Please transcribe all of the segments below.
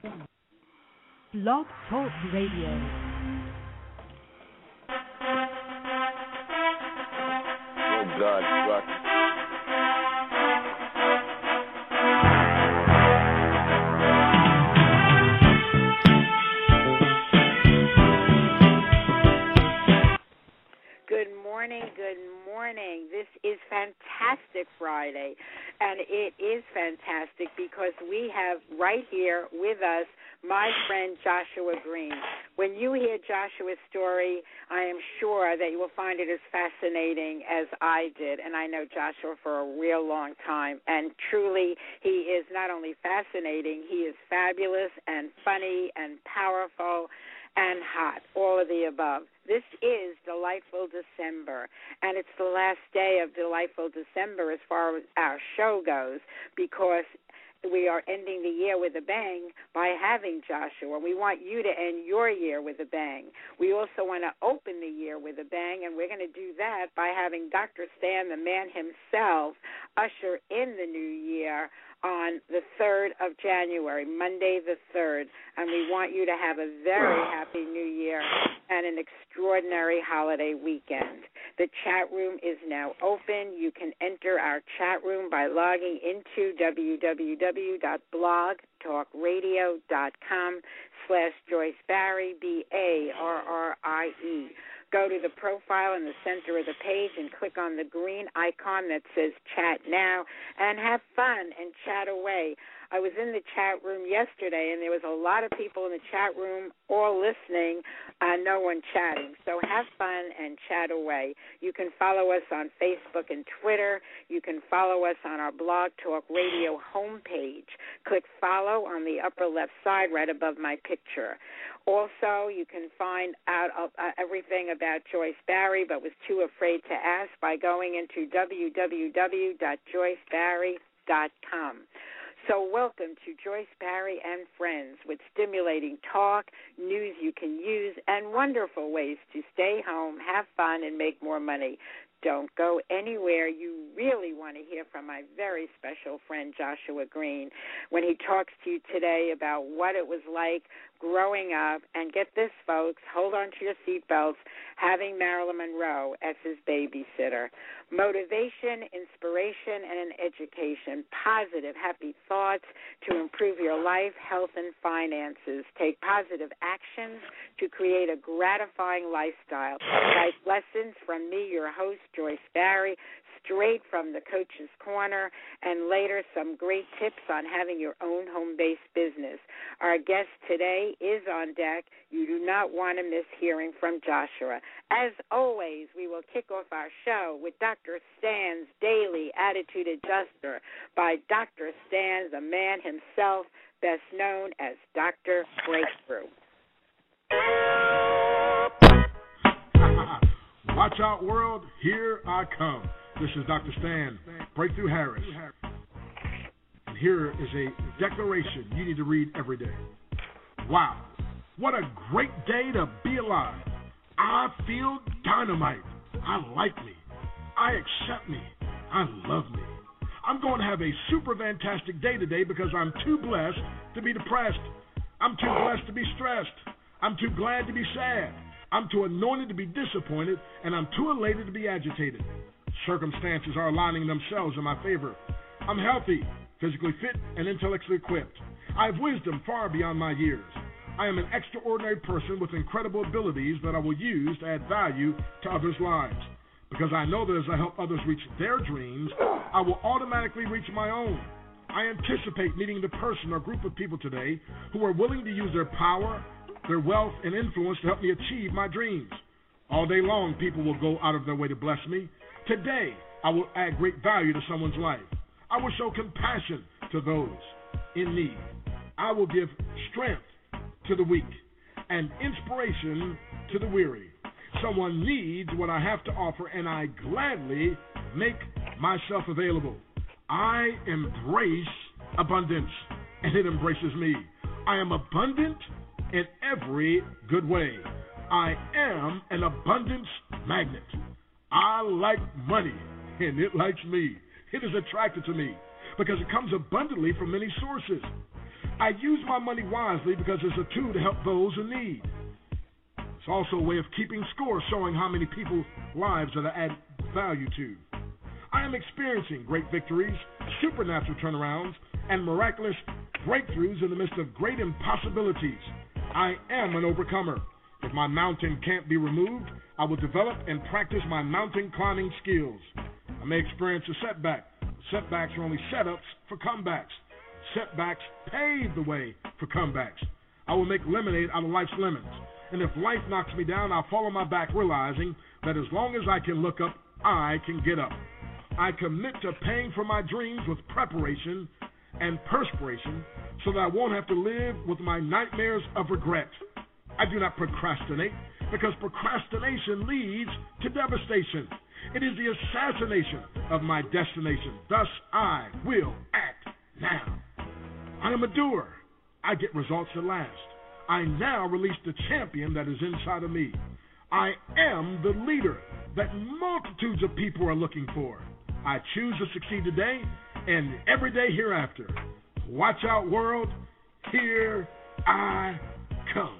Blog Talk Radio. Oh God, Rocky. Good morning. This is Fantastic Friday, and it is fantastic because we have right here with us my friend Joshua Green. When you hear Joshua's story, I am sure that you will find it as fascinating as I did, and I know Joshua for a real long time, and truly he is not only fascinating, he is fabulous and funny and powerful and hot, all of the above. This is Delightful December, and it's the last day of Delightful December as far as our show goes, because we are ending the year with a bang by having Joshua. We want you to end your year with a bang. We also want to open the year with a bang, and we're going to do that by having Dr. Stan, the man himself, usher in the new year on the 3rd of January, Monday the 3rd, and we want you to have a very happy new year and an extraordinary holiday weekend. The chat room is now open. You can enter our chat room by logging into www.blogtalkradio.com/Joyce Barrie, Barrie. Go to the profile in the center of the page and click on the green icon that says Chat Now and have fun and chat away. I was in the chat room yesterday, and there was a lot of people in the chat room all listening, no one chatting. So have fun and chat away. You can follow us on Facebook and Twitter. You can follow us on our Blog Talk Radio homepage. Click follow on the upper left side right above my picture. Also, you can find out everything about Joyce Barrie, but was too afraid to ask, by going into www.joycebarrie.com. So welcome to Joyce Barrie and Friends, with stimulating talk, news you can use, and wonderful ways to stay home, have fun, and make more money. Don't go anywhere. You really want to hear from my very special friend Joshua Green when he talks to you today about what it was like growing up, and get this, folks, hold on to your seatbelts, having Marilyn Monroe as his babysitter. Motivation, inspiration, and an education. Positive, happy thoughts to improve your life, health, and finances. Take positive actions to create a gratifying lifestyle. Life lessons from me, your host, Joyce Barrie, straight from the Coach's Corner, and later some great tips on having your own home-based business. Our guest today is on deck. You do not want to miss hearing from Joshua. As always, we will kick off our show with Dr. Stan's Daily Attitude Adjuster by Dr. Stan, the man himself, best known as Dr. Breakthrough. Watch out, world. Here I come. This is Dr. Stan, Breakthrough Harris. And here is a declaration you need to read every day. Wow, what a great day to be alive. I feel dynamite. I like me. I accept me. I love me. I'm going to have a super fantastic day today because I'm too blessed to be depressed. I'm too blessed to be stressed. I'm too glad to be sad. I'm too anointed to be disappointed, and I'm too elated to be agitated. Circumstances are aligning themselves in my favor. I'm healthy, physically fit, and intellectually equipped. I have wisdom far beyond my years. I am an extraordinary person with incredible abilities that I will use to add value to others' lives. Because I know that as I help others reach their dreams, I will automatically reach my own. I anticipate meeting the person or group of people today who are willing to use their power, their wealth, and influence to help me achieve my dreams. All day long, people will go out of their way to bless me. Today, I will add great value to someone's life. I will show compassion to those in need. I will give strength to the weak and inspiration to the weary. Someone needs what I have to offer, and I gladly make myself available. I embrace abundance, and it embraces me. I am abundant in every good way. I am an abundance magnet. I like money, and it likes me. It is attracted to me because it comes abundantly from many sources. I use my money wisely because it's a tool to help those in need. It's also a way of keeping score, showing how many people's lives that I add value to. I am experiencing great victories, supernatural turnarounds, and miraculous breakthroughs in the midst of great impossibilities. I am an overcomer. If my mountain can't be removed, I will develop and practice my mountain climbing skills. I may experience a setback. Setbacks are only setups for comebacks. Setbacks pave the way for comebacks. I will make lemonade out of life's lemons. And if life knocks me down, I'll fall on my back, realizing that as long as I can look up, I can get up. I commit to paying for my dreams with preparation and perspiration so that I won't have to live with my nightmares of regret. I do not procrastinate because procrastination leads to devastation. It is the assassination of my destination. Thus, I will act now. I am a doer. I get results that last. I now release the champion that is inside of me. I am the leader that multitudes of people are looking for. I choose to succeed today and every day hereafter. Watch out, world. Here I come.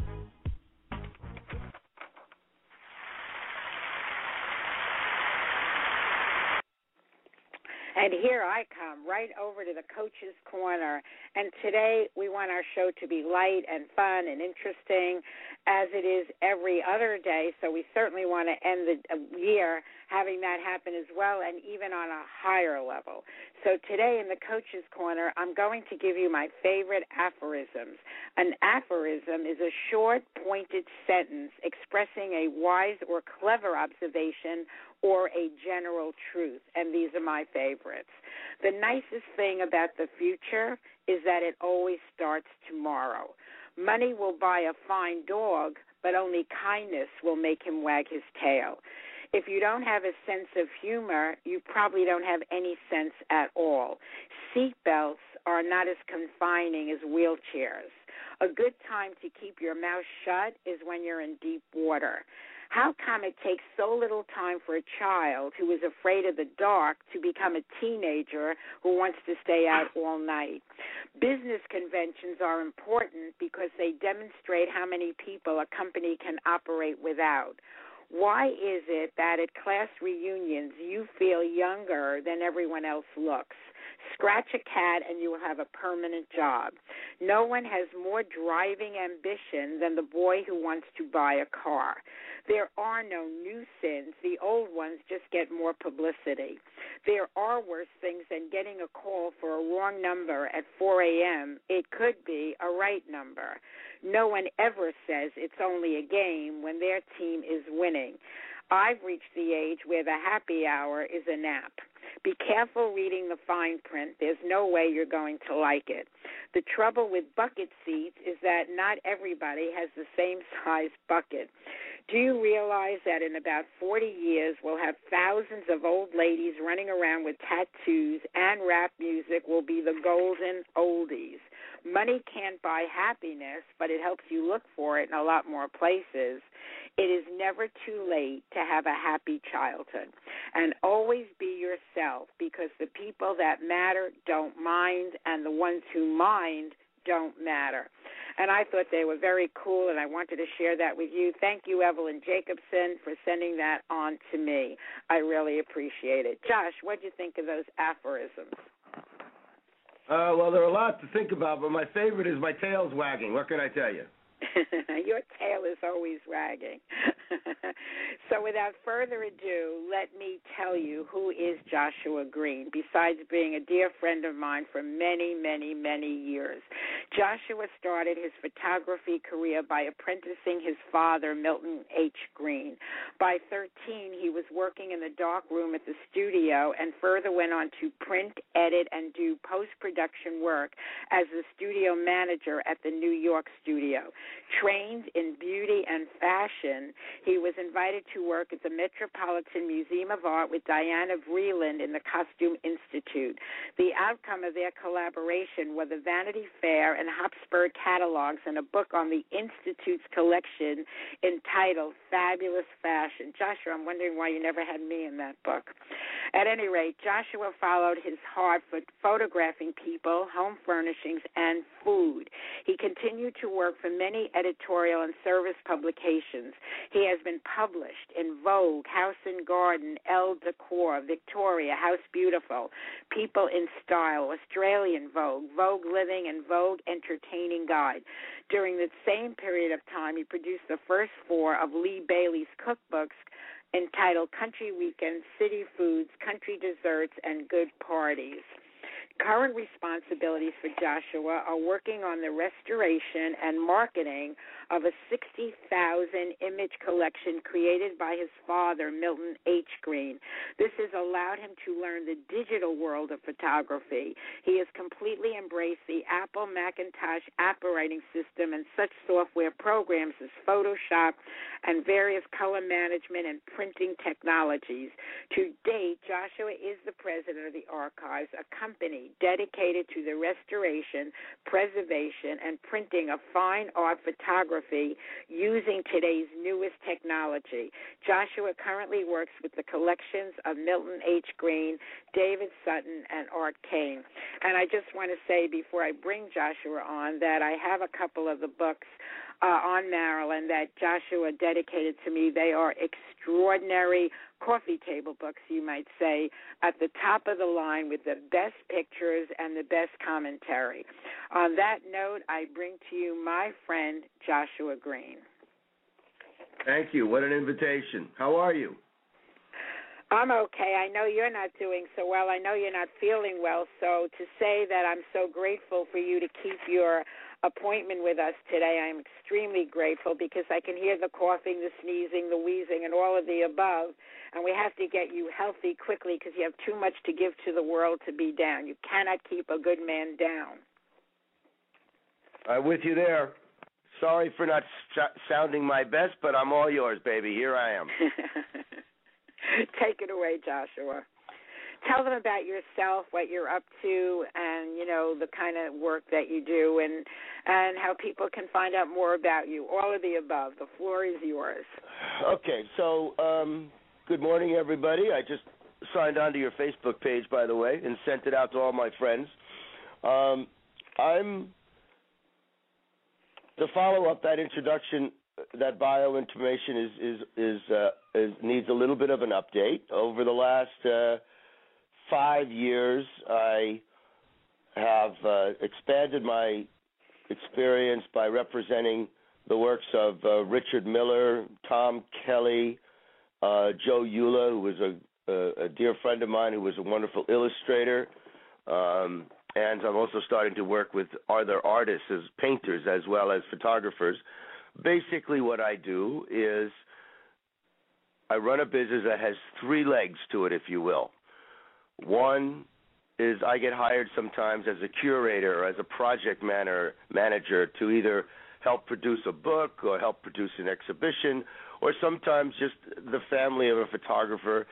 And here I come, right over to the Coach's Corner. And today we want our show to be light and fun and interesting, as it is every other day. So we certainly want to end the year having that happen as well, and even on a higher level. So today in the Coach's Corner, I'm going to give you my favorite aphorisms. An aphorism is a short, pointed sentence expressing a wise or clever observation or a general truth, and these are my favorites. The nicest thing about the future is that it always starts tomorrow. Money will buy a fine dog, but only kindness will make him wag his tail. If you don't have a sense of humor, you probably don't have any sense at all. Seatbelts are not as confining as wheelchairs. A good time to keep your mouth shut is when you're in deep water. How come it takes so little time for a child who is afraid of the dark to become a teenager who wants to stay out all night? Business conventions are important because they demonstrate how many people a company can operate without. Why is it that at class reunions you feel younger than everyone else looks? Scratch a cat and you will have a permanent job. No one has more driving ambition than the boy who wants to buy a car. There are no new sins. The old ones just get more publicity. There are worse things than getting a call for a wrong number at 4 a.m. It could be a right number. No one ever says it's only a game when their team is winning. I've reached the age where the happy hour is a nap. Be careful reading the fine print. There's no way you're going to like it. The trouble with bucket seats is that not everybody has the same size bucket. Do you realize that in about 40 years we'll have thousands of old ladies running around with tattoos, and rap music will be the golden oldies? Money can't buy happiness, but it helps you look for it in a lot more places. It is never too late to have a happy childhood. And always be yourself, because the people that matter don't mind, and the ones who mind don't matter. And I thought they were very cool, and I wanted to share that with you. Thank you, Evelyn Jacobson, for sending that on to me. I really appreciate it. Josh, what did you think of those aphorisms? Well, there are a lot to think about, but my favorite is my tail's wagging. What can I tell you? Your tail is always wagging. So without further ado, let me tell you who is Joshua Green, besides being a dear friend of mine for many, many, many years. Joshua started his photography career by apprenticing his father, Milton H. Green. By 13, he was working in the dark room at the studio and further went on to print, edit, and do post-production work as the studio manager at the New York studio. Trained in beauty and fashion, he was invited to work at the Metropolitan Museum of Art with Diana Vreeland in the Costume Institute. The outcome of their collaboration were the Vanity Fair and Hotspur catalogs and a book on the Institute's collection entitled Fabulous Fashion. Joshua, I'm wondering why you never had me in that book. At any rate, Joshua followed his heart for photographing people, home furnishings, and food. He continued to work for many editorial and service publications. He has been published in Vogue, House and Garden, Elle Decor, Victoria, House Beautiful, People in Style, Australian Vogue, Vogue Living, and Vogue Entertaining Guide. During the same period of time, he produced the first 4 of Lee Bailey's cookbooks entitled Country Weekends, City Foods, Country Desserts, and Good Parties. Current responsibilities for Joshua are working on the restoration and marketing of a 60,000-image collection created by his father, Milton H. Green. This has allowed him to learn the digital world of photography. He has completely embraced the Apple Macintosh operating system and such software programs as Photoshop and various color management and printing technologies. To date, Joshua is the president of the Archives, a company dedicated to the restoration, preservation, and printing of fine art photography using today's newest technology. Joshua currently works with the collections of Milton H. Green, David Sutton, and Art Kane. And I just want to say before I bring Joshua on that I have a couple of the books on Maryland that Joshua dedicated to me. They are extraordinary coffee table books, you might say, at the top of the line with the best pictures and the best commentary. On that note, I bring to you my friend Joshua Green. Thank you. What an invitation. How are you? I'm okay. I know you're not doing so well. I know you're not feeling well. So to say that I'm so grateful for you to keep your appointment with us today, I'm extremely grateful because I can hear the coughing, the sneezing, the wheezing, and all of the above. And we have to get you healthy quickly because you have too much to give to the world to be down. You cannot keep a good man down. I'm with you there. Sorry for not sounding my best, but I'm all yours, baby. Here I am. Take it away, Joshua. Tell them about yourself, what you're up to, and, you know, the kind of work that you do, and how people can find out more about you. All of the above. The floor is yours. Okay, so good morning, everybody. I just signed on to your Facebook page, by the way, and sent it out to all my friends. I'm to follow up that introduction. That bio information is needs a little bit of an update. Over the last 5 years, I have expanded my experience by representing the works of Richard Miller, Tom Kelly, Joe Eula, who was a dear friend of mine, who was a wonderful illustrator, and I'm also starting to work with other artists as painters as well as photographers. Basically what I do is I run a business that has 3 legs to it, if you will. One is I get hired sometimes as a curator or as a project manager to either help produce a book or help produce an exhibition, or sometimes just the family of a photographer.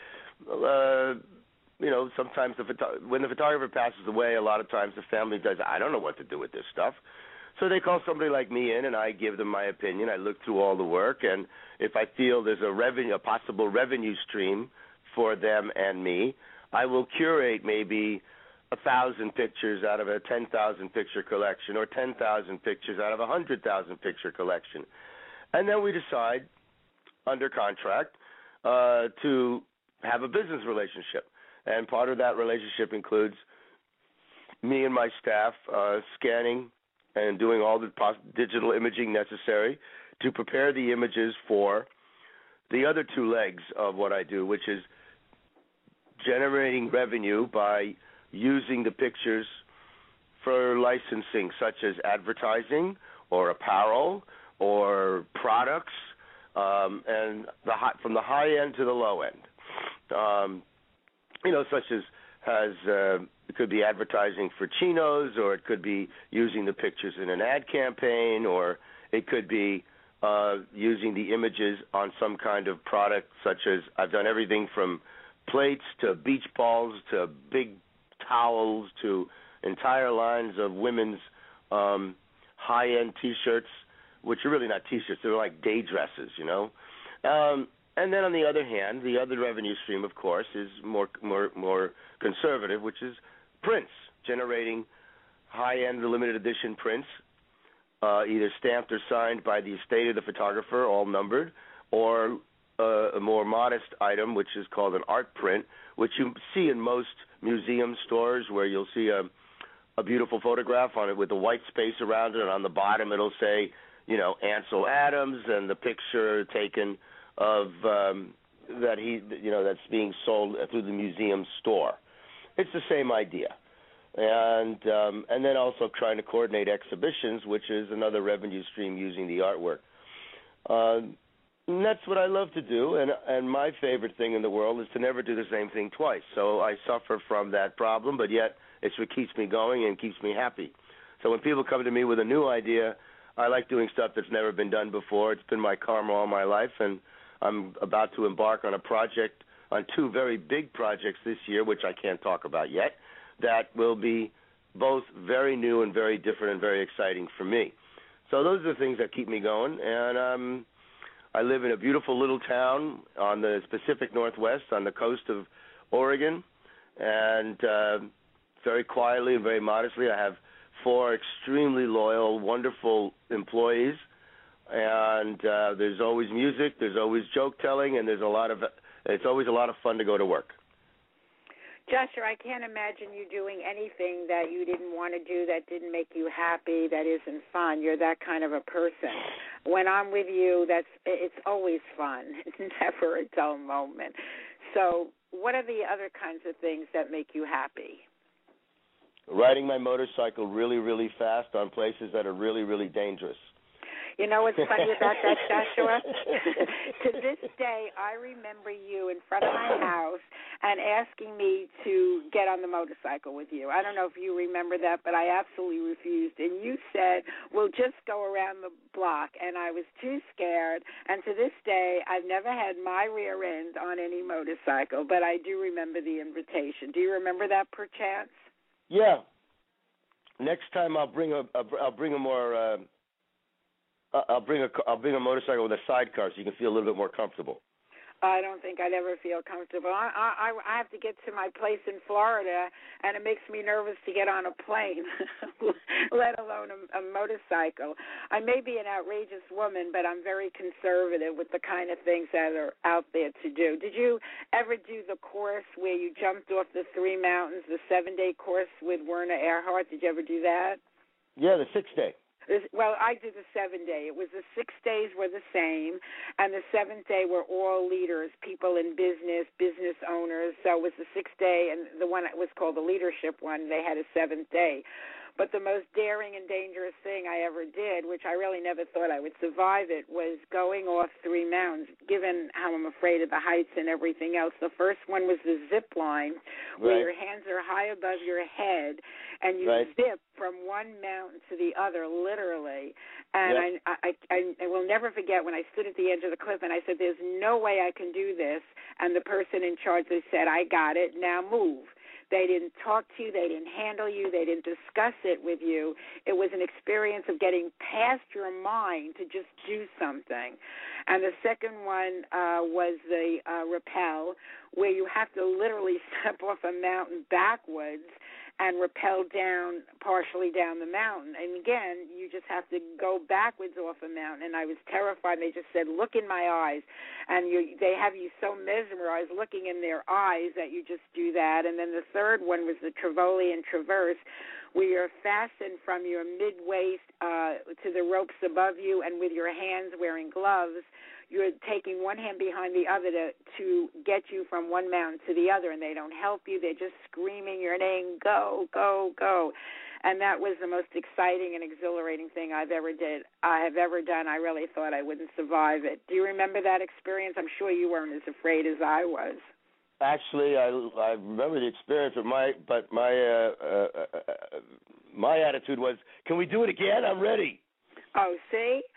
Sometimes when the photographer passes away, a lot of times the family does, I don't know what to do with this stuff. So they call somebody like me in, and I give them my opinion. I look through all the work, and if I feel there's a possible revenue stream for them and me, I will curate maybe 1,000 pictures out of a 10,000 picture collection, or 10,000 pictures out of a 100,000 picture collection, and then we decide under contract to have a business relationship. And part of that relationship includes me and my staff scanning and doing all the digital imaging necessary to prepare the images for the other 2 legs of what I do, which is generating revenue by using the pictures for licensing, such as advertising or apparel or products, and from the high end to the low end. Such as it could be advertising for chinos, or it could be using the pictures in an ad campaign, or It could be using the images on some kind of product, such as I've done everything from plates to beach balls to big towels to entire lines of women's high-end T-shirts, which are really not T-shirts. They're like day dresses, you know. And then on the other hand, the other revenue stream, of course, is more conservative, which is prints, generating high-end limited edition prints, either stamped or signed by the estate of the photographer, all numbered, or a more modest item, which is called an art print, which you see in most museum stores, where you'll see a beautiful photograph on it with a white space around it, and on the bottom it'll say, you know, Ansel Adams, and the picture taken of that's being sold through the museum store. It's the same idea. And then also trying to coordinate exhibitions, which is another revenue stream using the artwork. And that's what I love to do, and my favorite thing in the world is to never do the same thing twice. So I suffer from that problem, but yet it's what keeps me going and keeps me happy. So when people come to me with a new idea, I like doing stuff that's never been done before. It's been my karma all my life, and I'm about to embark on on two very big projects this year, which I can't talk about yet, that will be both very new and very different and very exciting for me. So those are the things that keep me going, and I live in a beautiful little town on the Pacific Northwest on the coast of Oregon, and very quietly and very modestly, I have 4 extremely loyal, wonderful employees, and there's always music, there's always joke telling, and it's always a lot of fun to go to work. Joshua, I can't imagine you doing anything that you didn't want to do, that didn't make you happy, that isn't fun. You're that kind of a person. When I'm with you, it's always fun. It's never a dull moment. So what are the other kinds of things that make you happy? Riding my motorcycle really, really fast on places that are really, really dangerous. You know what's funny about that, Joshua? To this day, I remember you in front of my house and asking me to get on the motorcycle with you. I don't know if you remember that, but I absolutely refused. And you said, we'll just go around the block. And I was too scared. And to this day, I've never had my rear end on any motorcycle, but I do remember the invitation. Do you remember that perchance? Yeah. Next time I'll bring a motorcycle with a sidecar so you can feel a little bit more comfortable. I don't think I'd ever feel comfortable. I have to get to my place in Florida, and it makes me nervous to get on a plane, let alone a motorcycle. I may be an outrageous woman, but I'm very conservative with the kind of things that are out there to do. Did you ever do the course where you jumped off the 3 mountains, the 7-day course with Werner Erhard? Did you ever do that? Yeah, the 6-day. Well, I did the 7-day. It was the 6 days were the same, and the 7th day were all leaders, people in business owners. So it was the 6th day, and the one that was called the leadership one, they had a 7th day. But the most daring and dangerous thing I ever did, which I really never thought I would survive it, was going off 3 mountains, given how I'm afraid of the heights and everything else. The first one was the zip line, where your hands are high above your head, and you zip from one mountain to the other, literally. And I will never forget when I stood at the edge of the cliff, and I said, there's no way I can do this. And the person in charge, they said, I got it, now move. They didn't talk to you. They didn't handle you. They didn't discuss it with you. It was an experience of getting past your mind to just do something. And the second one was the rappel, where you have to literally step off a mountain backwards and rappel down, partially down the mountain. And again, you just have to go backwards off a mountain. And I was terrified. They just said, look in my eyes. And they have you so mesmerized looking in their eyes that you just do that. And then the third one was the Trevolian Traverse, where you're fastened from your mid-waist to the ropes above you, and with your hands wearing gloves, you're taking one hand behind the other to get you from one mountain to the other, and they don't help you. They're just screaming your name, go, go, go. And that was the most exciting and exhilarating thing I have ever done. I really thought I wouldn't survive it. Do you remember that experience? I'm sure you weren't as afraid as I was. Actually, I remember the experience, but my attitude was, can we do it again? I'm ready. Oh, see?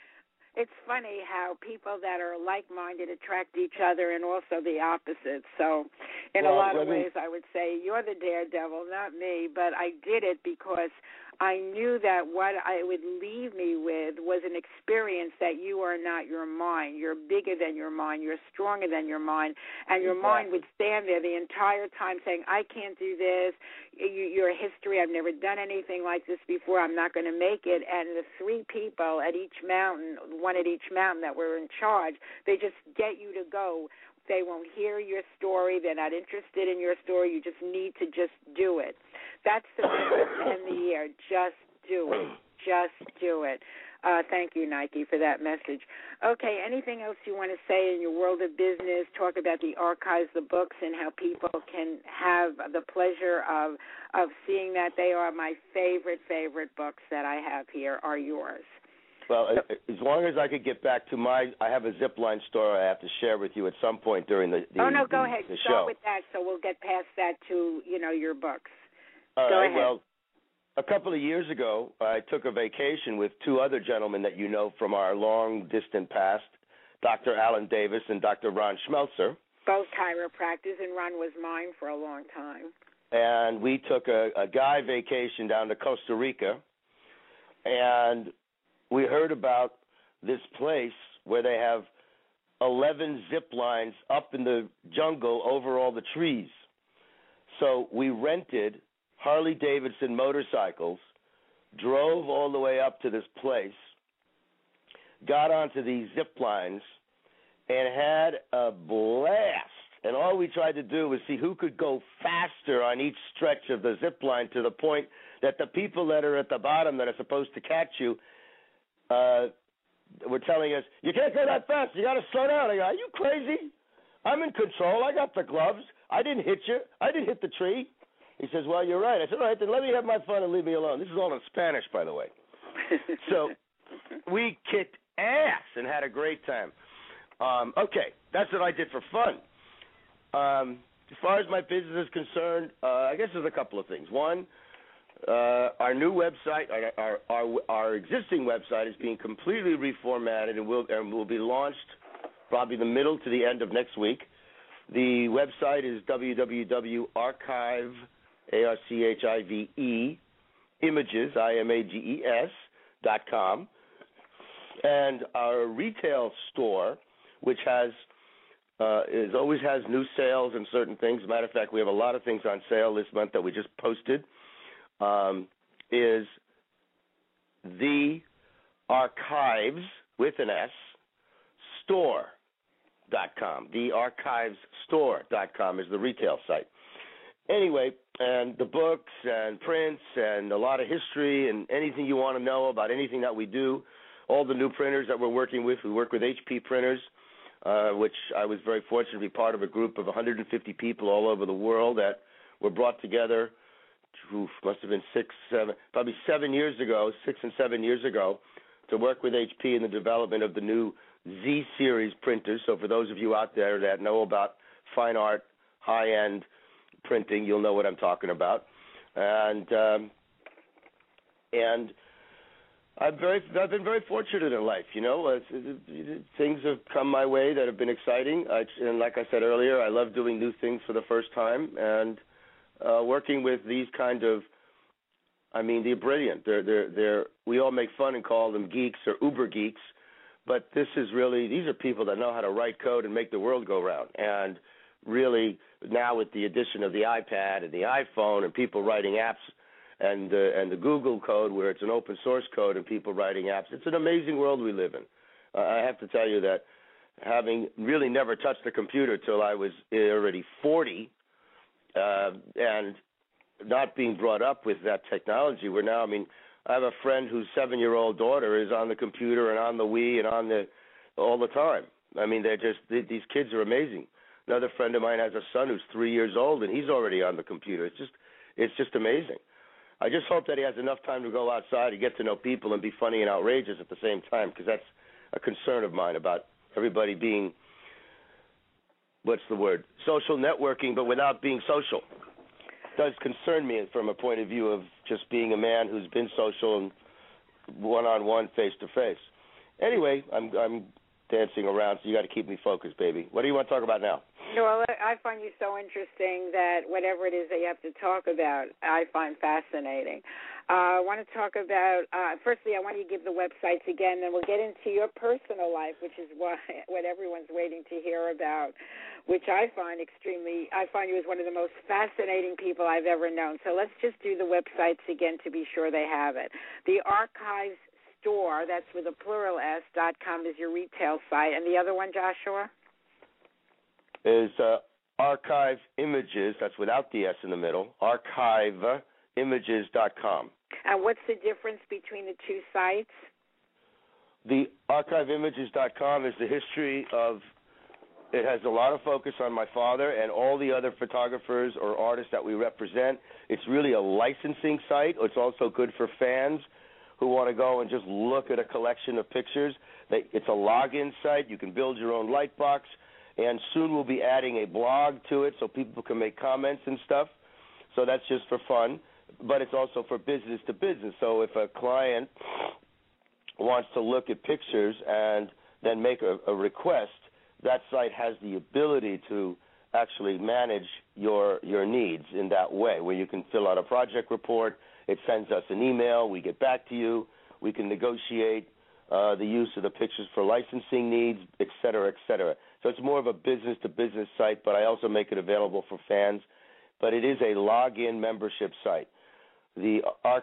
it's funny how people that are like-minded attract each other and also the opposite. So in a lot of ways, I would say you're the daredevil, not me, but I did it because I knew that what I would leave me with was an experience that you are not your mind. You're bigger than your mind. You're stronger than your mind. And your mind would stand there the entire time saying, I can't do this. You're a history. I've never done anything like this before. I'm not going to make it. And the three people at each mountain, one at each mountain that were in charge, they just get you to go. They won't hear your story. They're not interested in your story. You just need to just do it. That's the message in the air. Just do it. Just do it. Thank you, Nike, for that message. Okay, anything else you want to say in your world of business? Talk about the archives, the books, and how people can have the pleasure of seeing that. They are my favorite books that I have here are yours. Well, as long as I could get back to I have a Zipline story I have to share with you at some point during the Oh, no, go ahead. The Start show. with that so we'll get past that to, your books. All go right, ahead. Well, a couple of years ago, I took a vacation with two other gentlemen that you know from our long-distant past, Dr. Alan Davis and Dr. Ron Schmelzer. Both chiropractors, and Ron was mine for a long time. And we took a guy vacation down to Costa Rica, and we heard about this place where they have 11 zip lines up in the jungle over all the trees. So we rented Harley-Davidson motorcycles, drove all the way up to this place, got onto these zip lines, and had a blast. And all we tried to do was see who could go faster on each stretch of the zip line to the point that the people that are at the bottom that are supposed to catch you were telling us, you can't go that fast. You got to slow down. I go, are you crazy? I'm in control. I got the gloves. I didn't hit you. I didn't hit the tree. He says, well, you're right. I said, all right, then let me have my fun and leave me alone. This is all in Spanish, by the way. So we kicked ass and had a great time. Okay, that's what I did for fun. As far as my business is concerned, I guess there's a couple of things. One, our new website, our existing website is being completely reformatted and will be launched probably the middle to the end of next week. The website is www.archive, ARCHIVE, images, IMAGES.com. And our retail store, which always has new sales and certain things. As a matter of fact, we have a lot of things on sale this month that we just posted, is the Archives, with an S, store.com. TheArchivesStore.com is the retail site. Anyway, and the books and prints and a lot of history and anything you want to know about anything that we do, all the new printers that we're working with. We work with HP printers, which I was very fortunate to be part of a group of 150 people all over the world that were brought together, must have been 6 and 7 years ago, to work with HP in the development of the new Z-Series printers. So for those of you out there that know about fine art, high-end printing, you'll know what I'm talking about. And I've been very fortunate in life, things have come my way that have been exciting. And like I said earlier, I love doing new things for the first time, and working with these kind of, they're brilliant. We all make fun and call them geeks or uber geeks, but these are people that know how to write code and make the world go round. And really, now with the addition of the iPad and the iPhone and people writing apps, and the Google code, where it's an open source code and people writing apps. It's an amazing world we live in. I have to tell you that having really never touched a computer till I was already 40, and not being brought up with that technology, where now, I have a friend whose 7-year-old daughter is on the computer and on the Wii and all the time. These kids are amazing. Another friend of mine has a son who's 3 years old, and he's already on the computer. It's just amazing. I just hope that he has enough time to go outside and get to know people and be funny and outrageous at the same time, because that's a concern of mine about everybody being, social networking, but without being social. It does concern me from a point of view of just being a man who's been social and one-on-one, face-to-face. Anyway, I'm dancing around, so you got to keep me focused, baby. What do you want to talk about now? Well, I find you so interesting that whatever it is that you have to talk about, I find fascinating. I want to talk about, firstly, I want you to give the websites again, then we'll get into your personal life, which is what everyone's waiting to hear about, which I find you as one of the most fascinating people I've ever known. So let's just do the websites again to be sure they have it. The Archives Store, that's with a plural S.com, is your retail site. And the other one, Joshua? Is Archive Images, that's without the S in the middle, archiveimages.com. And what's the difference between the two sites? The archiveimages.com is the history of, it has a lot of focus on my father and all the other photographers or artists that we represent. It's really a licensing site. It's also good for fans who want to go and just look at a collection of pictures. It's a login site. You can build your own light box. And soon we'll be adding a blog to it so people can make comments and stuff. So that's just for fun. But it's also for business to business. So if a client wants to look at pictures and then make a request, that site has the ability to actually manage your needs in that way, where you can fill out a project report. It sends us an email. We get back to you. We can negotiate the use of the pictures for licensing needs, et cetera, et cetera. So it's more of a business-to-business site, but I also make it available for fans. But it is a login membership site. The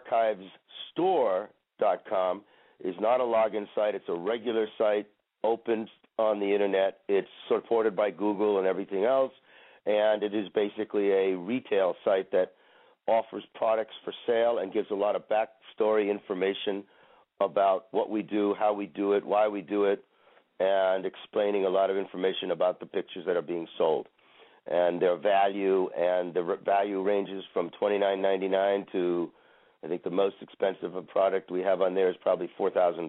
archivesstore.com is not a login site. It's a regular site, open on the Internet. It's supported by Google and everything else, and it is basically a retail site that offers products for sale and gives a lot of backstory information about what we do, how we do it, why we do it, and explaining a lot of information about the pictures that are being sold and their value. And the value ranges from $29.99 to, I think the most expensive product we have on there is probably $4,000.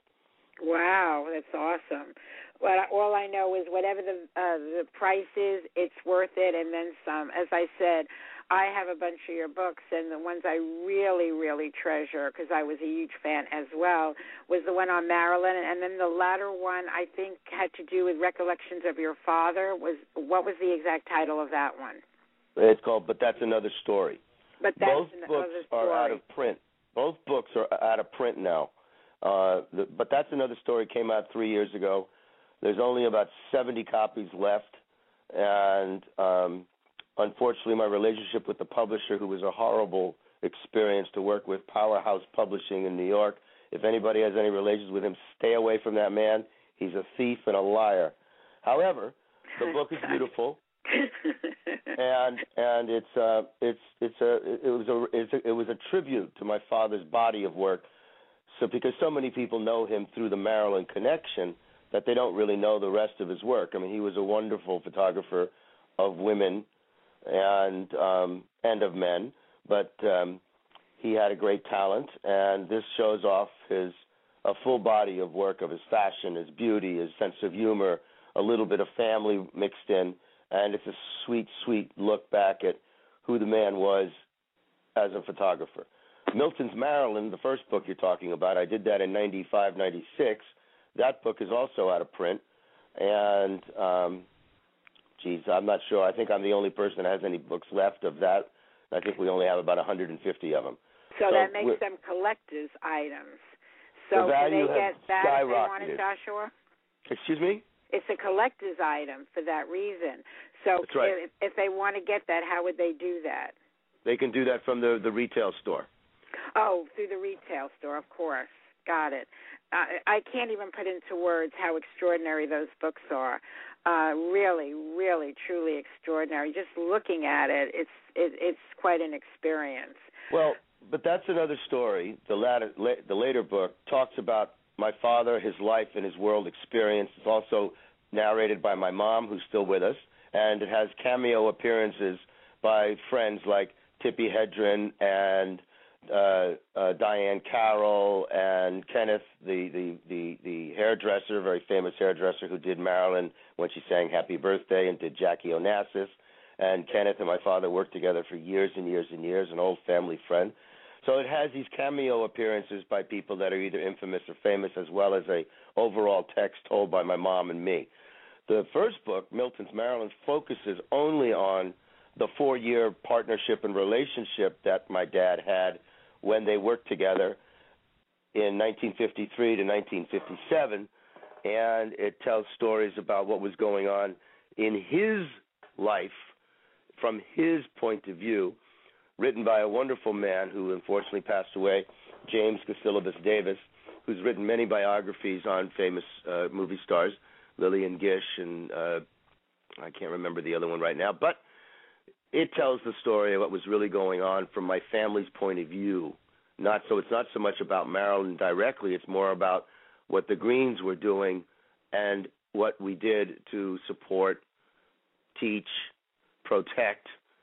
Wow, that's awesome. Well, all I know is whatever the price is, it's worth it, and then some. As I said, I have a bunch of your books, and the ones I really, really treasure, because I was a huge fan as well, was the one on Marilyn, and then the latter one I think had to do with Recollections of Your Father. What was the exact title of that one? It's called But That's Another Story. But that's Both books are out of print. Both books are out of print now. But That's Another Story came out 3 years ago. There's only about 70 copies left, and unfortunately, my relationship with the publisher, who was a horrible experience to work with, Powerhouse Publishing in New York. If anybody has any relations with him, stay away from that man. He's a thief and a liar. However, the book is beautiful, and it was a tribute to my father's body of work. So because so many people know him through the Marilyn connection, that they don't really know the rest of his work. I mean, he was a wonderful photographer of women and of men, but he had a great talent, and this shows off a full body of work of his fashion, his beauty, his sense of humor, a little bit of family mixed in, and it's a sweet, sweet look back at who the man was as a photographer. Milton's Marilyn, the first book you're talking about, I did that in 95, 96. That book is also out of print, and I'm not sure. I think I'm the only person that has any books left of that. I think we only have about 150 of them. So that makes them collector's items. So the value can they get that if they want it, skyrocketed. Joshua? Excuse me? It's a collector's item for that reason. So That's right. if they want to get that, how would they do that? They can do that from the retail store. Oh, through the retail store, of course. Got it. I can't even put into words how extraordinary those books are. Really, really, truly extraordinary. Just looking at it, it's quite an experience. Well, but that's another story. The later book talks about my father, his life, and his world experience. It's also narrated by my mom, who's still with us, and it has cameo appearances by friends like Tippi Hedren and Diane Carroll and Kenneth, the hairdresser, very famous hairdresser who did Marilyn when she sang Happy Birthday, and did Jackie Onassis. And Kenneth and my father worked together for years and years and years, an old family friend. So it has these cameo appearances by people that are either infamous or famous, as well as a overall text told by my mom and me. The first book, Milton's Maryland, focuses only on the 4-year partnership and relationship that my dad had when they worked together in 1953 to 1957, and it tells stories about what was going on in his life from his point of view, written by a wonderful man who unfortunately passed away, James Casilabus Davis, who's written many biographies on famous movie stars, Lillian Gish, and I can't remember the other one right now, but it tells the story of what was really going on from my family's point of view. It's not so much about Maryland directly, it's more about what the Greens were doing and what we did to support, teach, protect,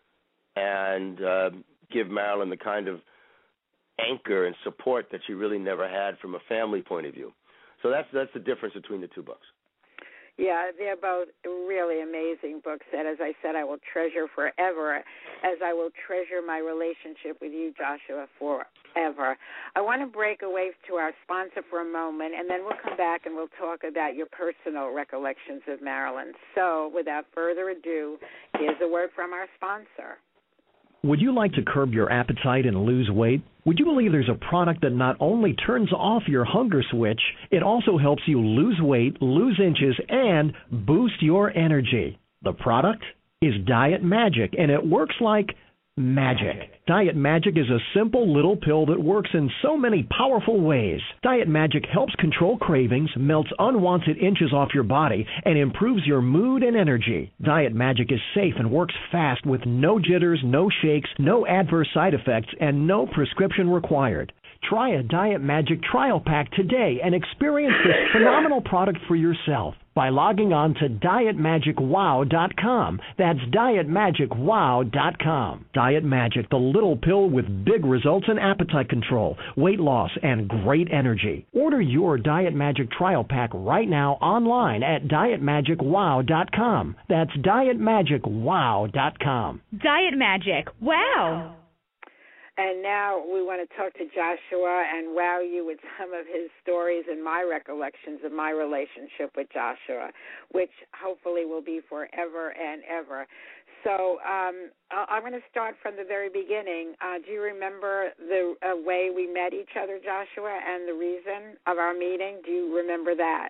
and give Maryland the kind of anchor and support that she really never had from a family point of view. So that's the difference between the two books. Yeah, they're both really amazing books that, as I said, I will treasure forever, as I will treasure my relationship with you, Joshua, forever. I want to break away to our sponsor for a moment, and then we'll come back and we'll talk about your personal recollections of Maryland. So, without further ado, here's a word from our sponsor. Would you like to curb your appetite and lose weight? Would you believe there's a product that not only turns off your hunger switch, it also helps you lose weight, lose inches, and boost your energy? The product is Diet Magic, and it works like magic. Diet Magic is a simple little pill that works in so many powerful ways. Diet Magic helps control cravings, melts unwanted inches off your body, and improves your mood and energy. Diet Magic is safe and works fast with no jitters, no shakes, no adverse side effects, and no prescription required. Try a Diet Magic trial pack today and experience this phenomenal product for yourself by logging on to DietMagicWow.com. That's DietMagicWow.com. Diet Magic, the little pill with big results in appetite control, weight loss, and great energy. Order your Diet Magic trial pack right now online at DietMagicWow.com. That's DietMagicWow.com. Diet Magic. Wow. And now we want to talk to Joshua and wow you with some of his stories and my recollections of my relationship with Joshua, which hopefully will be forever and ever. So I'm going to start from the very beginning. Do you remember the way we met each other, Joshua, and the reason of our meeting? Do you remember that?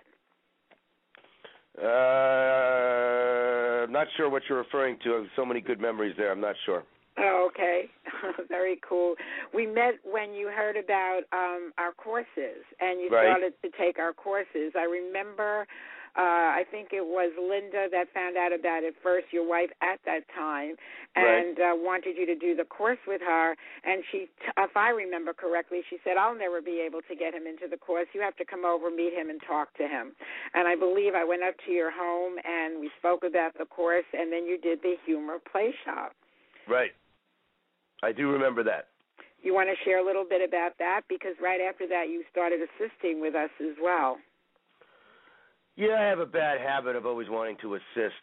I'm not sure what you're referring to. I have so many good memories there. I'm not sure. Oh, okay. Very cool. We met when you heard about our courses, and you started to take our courses. I remember, I think it was Linda that found out about it first, your wife at that time, and wanted you to do the course with her. And she, if I remember correctly, she said, I'll never be able to get him into the course. You have to come over, meet him, and talk to him. And I believe I went up to your home, and we spoke about the course, and then you did the humor play shop. Right. I do remember that. You want to share a little bit about that? Because right after that, you started assisting with us as well. Yeah, I have a bad habit of always wanting to assist.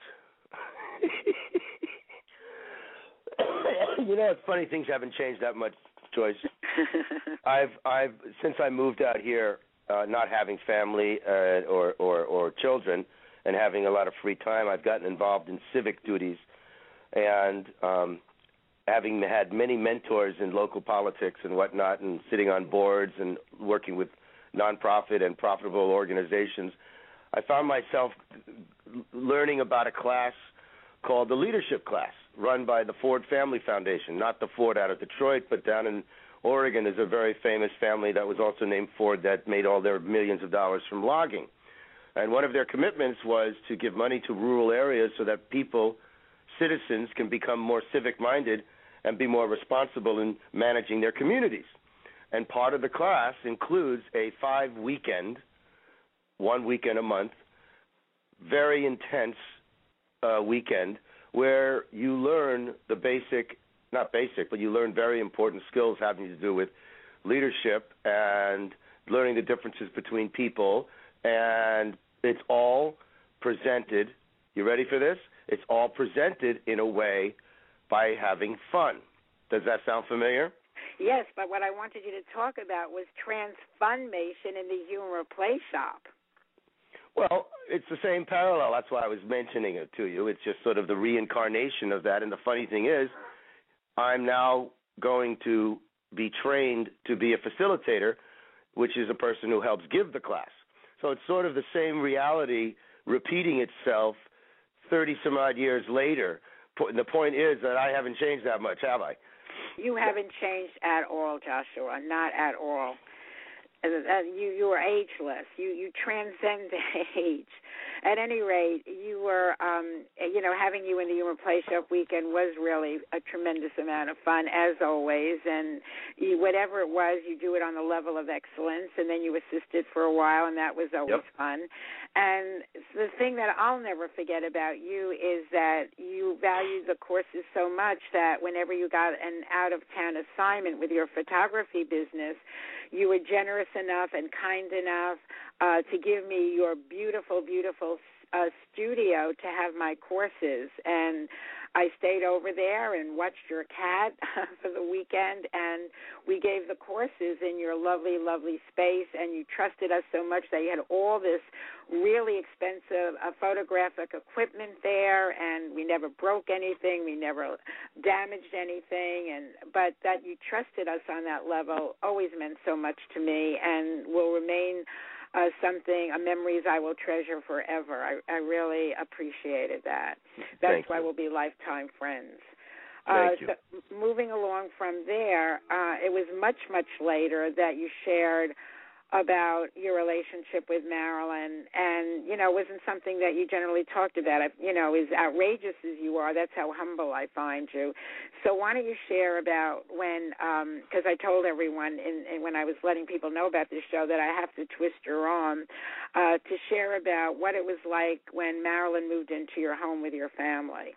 You know, it's funny, things haven't changed that much, Joyce. I've since I moved out here, not having family or children and having a lot of free time, I've gotten involved in civic duties and having had many mentors in local politics and whatnot, and sitting on boards and working with nonprofit and profitable organizations, I found myself learning about a class called the Leadership Class, run by the Ford Family Foundation. Not the Ford out of Detroit, but down in Oregon is a very famous family that was also named Ford that made all their millions of dollars from logging. And one of their commitments was to give money to rural areas so that citizens can become more civic-minded and be more responsible in managing their communities. And part of the class includes a 5-weekend, 1 weekend a month, very intense weekend where you learn the but you learn very important skills having to do with leadership and learning the differences between people. And it's all presented, you ready for this? It's all presented in a way by having fun. Does that sound familiar? Yes, but what I wanted you to talk about was transfunmation in the humor play shop. Well, it's the same parallel. That's why I was mentioning it to you. It's just sort of the reincarnation of that. And the funny thing is, I'm now going to be trained to be a facilitator, which is a person who helps give the class. So it's sort of the same reality repeating itself 30-some-odd years later. The point is that I haven't changed that much, have I? You haven't changed at all, Joshua, not at all. You are ageless. You transcend age. At any rate, you were, having you in the Humor Play Shop weekend was really a tremendous amount of fun, as always. And whatever it was, you do it on the level of excellence, and then you assisted for a while, and that was always fun. And the thing that I'll never forget about you is that you valued the courses so much that whenever you got an out-of-town assignment with your photography business, you were generous enough and kind enough to give me your beautiful, beautiful studio to have my courses. And I stayed over there and watched your cat for the weekend, and we gave the courses in your lovely, lovely space, and you trusted us so much that you had all this really expensive photographic equipment there, and we never broke anything, we never damaged anything, but that you trusted us on that level always meant so much to me and will remain memories I will treasure forever. I really appreciated that. That's why we'll be lifetime friends. Thank you. So moving along from there, it was much, much later that you shared about your relationship with Marilyn, and, it wasn't something that you generally talked about. As outrageous as you are, that's how humble I find you. So why don't you share about when, because I told everyone when I was letting people know about this show that I have to twist your arm, to share about what it was like when Marilyn moved into your home with your family.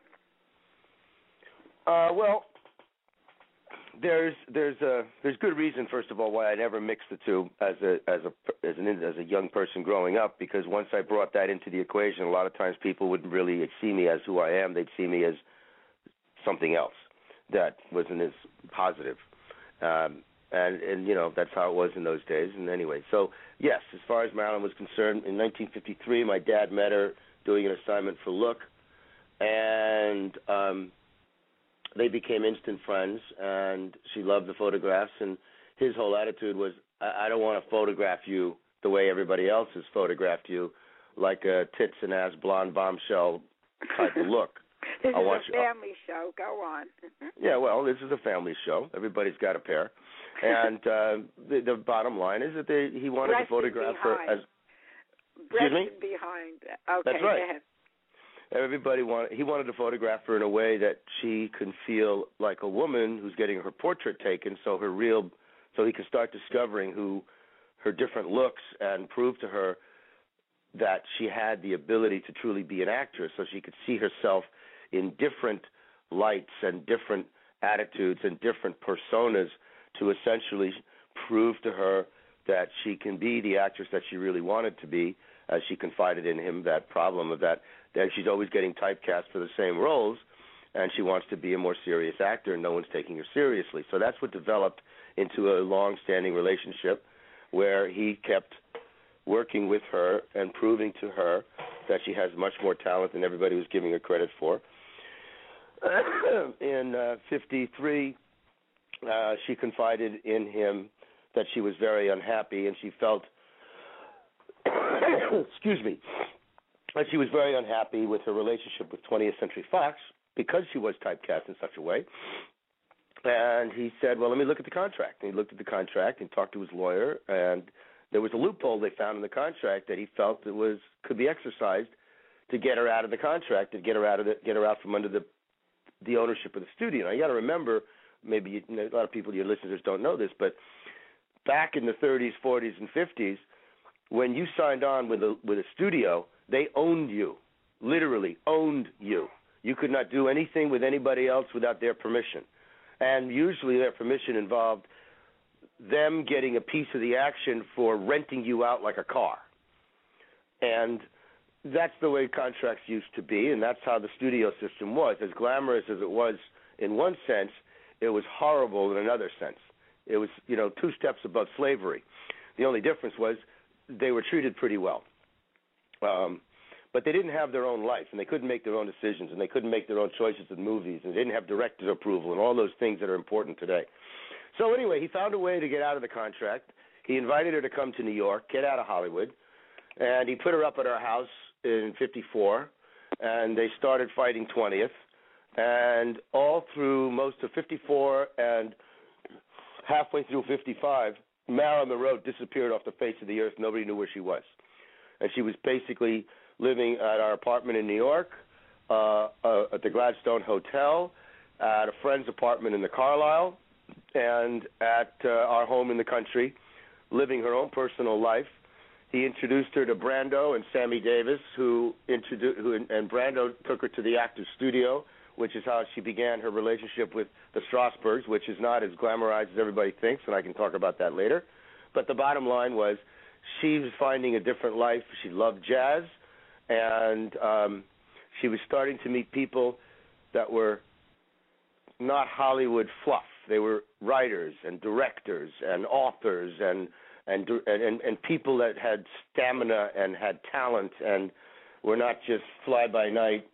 Well, there's good reason, first of all, why I never mixed the two as a young person growing up, because once I brought that into the equation, a lot of times people wouldn't really see me as who I am. They'd see me as something else that wasn't as positive. And that's how it was in those days. And anyway, so yes, as far as Marilyn was concerned, in 1953, my dad met her doing an assignment for Look, and they became instant friends, and she loved the photographs, and his whole attitude was, I don't want to photograph you the way everybody else has photographed you, like a tits and ass blonde bombshell type of look. This is a family show. Go on. Yeah, well, this is a family show. Everybody's got a pair. And the bottom line is that he wanted to photograph her as... Excuse me? Behind. Okay, that's right. Go ahead. He wanted to photograph her in a way that she can feel like a woman who's getting her portrait taken, so he can start discovering her different looks and prove to her that she had the ability to truly be an actress, so she could see herself in different lights and different attitudes and different personas to essentially prove to her that she can be the actress that she really wanted to be, as she confided in him that problem of that she's always getting typecast for the same roles, and she wants to be a more serious actor, and no one's taking her seriously. So that's what developed into a long-standing relationship where he kept working with her and proving to her that she has much more talent than everybody was giving her credit for. In 1953, she confided in him that she was very unhappy, and she felt excuse me, that she was very unhappy with her relationship with 20th Century Fox because she was typecast in such a way. And he said, well, let me look at the contract. And he looked at the contract and talked to his lawyer, and there was a loophole they found in the contract that he felt could be exercised to get her out of the contract, to get her out from under the ownership of the studio. Now, you got to remember, maybe a lot of people, your listeners, don't know this, but back in the 30s, 40s, and 50s, when you signed on with a studio, they owned you, literally owned you. You could not do anything with anybody else without their permission. And usually their permission involved them getting a piece of the action for renting you out like a car. And that's the way contracts used to be, and that's how the studio system was. As glamorous as it was in one sense, it was horrible in another sense. It was, 2 steps above slavery. The only difference was they were treated pretty well. But they didn't have their own life, and they couldn't make their own decisions, and they couldn't make their own choices in movies, and they didn't have director's approval and all those things that are important today. So anyway, he found a way to get out of the contract. He invited her to come to New York, get out of Hollywood, and he put her up at our house in 54, and they started fighting 20th. And all through most of 54 and halfway through 55, Marilyn Monroe disappeared off the face of the earth. Nobody knew where she was. And she was basically living at our apartment in New York, at the Gladstone Hotel, at a friend's apartment in the Carlisle, and at our home in the country, living her own personal life. He introduced her to Brando and Sammy Davis, and Brando took her to the Actors Studio, which is how she began her relationship with the Strasbergs, which is not as glamorized as everybody thinks, and I can talk about that later. But the bottom line was she was finding a different life. She loved jazz, and she was starting to meet people that were not Hollywood fluff. They were writers and directors and authors and people that had stamina and had talent and were not just fly-by-night,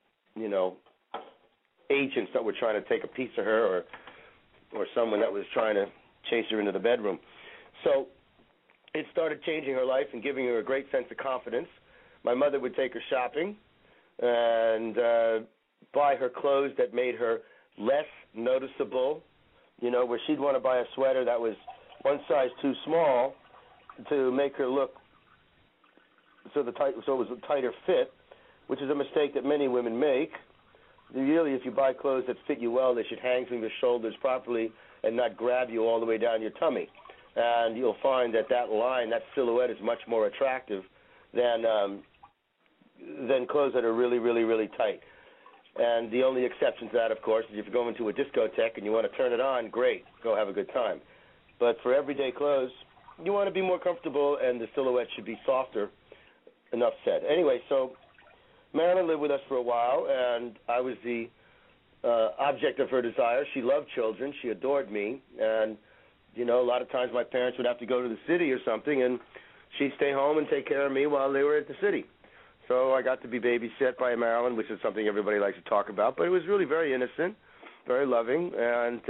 agents that were trying to take a piece of her or someone that was trying to chase her into the bedroom. So it started changing her life and giving her a great sense of confidence. My mother would take her shopping and buy her clothes that made her less noticeable, where she'd want to buy a sweater that was one size too small to make her look so it was a tighter fit, which is a mistake that many women make. Really, if you buy clothes that fit you well, they should hang from your shoulders properly and not grab you all the way down your tummy. And you'll find that line, that silhouette, is much more attractive than clothes that are really, really, really tight. And the only exception to that, of course, is if you go into a discotheque and you want to turn it on, great, go have a good time. But for everyday clothes, you want to be more comfortable, and the silhouette should be softer. Enough said. Anyway, so Marilyn lived with us for a while, and I was the object of her desire. She loved children. She adored me. And, a lot of times my parents would have to go to the city or something, and she'd stay home and take care of me while they were at the city. So I got to be babysat by Marilyn, which is something everybody likes to talk about. But it was really very innocent, very loving, and